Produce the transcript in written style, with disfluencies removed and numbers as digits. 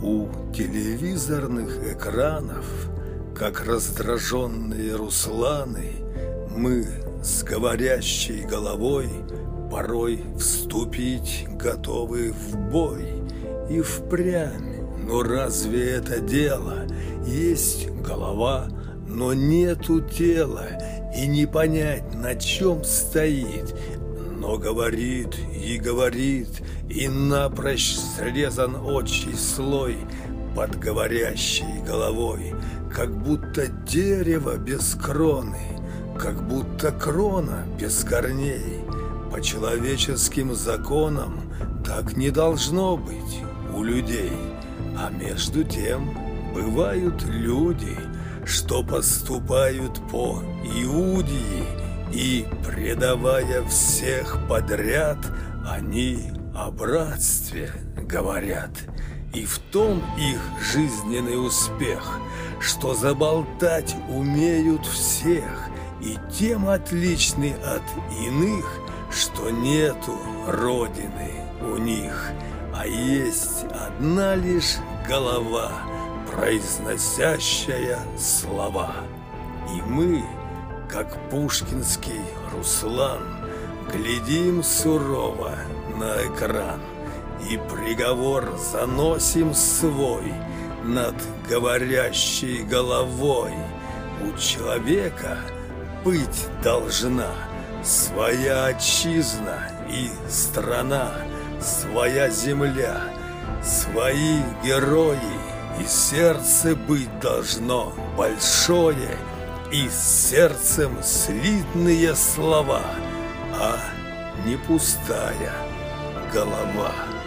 У телевизорных экранов, как раздраженные русланы, мы с говорящей головой порой вступить готовы в бой. И впрямь, но разве это дело? Есть голова, но нету тела, и не понять, на чем стоит. Но говорит и говорит, и напрочь срезан отчий слой под говорящей головой, как будто дерево без кроны, как будто крона без корней. По человеческим законам так не должно быть у людей. А между тем бывают люди, что поступают по Иудии, и, предавая всех подряд, они о братстве говорят. И в том их жизненный успех, что заболтать умеют всех, и тем отличны от иных, что нету родины у них, а есть одна лишь голова, произносящая слова. И мы, как пушкинский Руслан, глядим сурово на экран и приговор заносим свой над говорящей головой. У человека быть должна своя отчизна и страна, своя земля, свои герои, и сердце быть должно большое, и с сердцем слитные слова, а не пустая голова.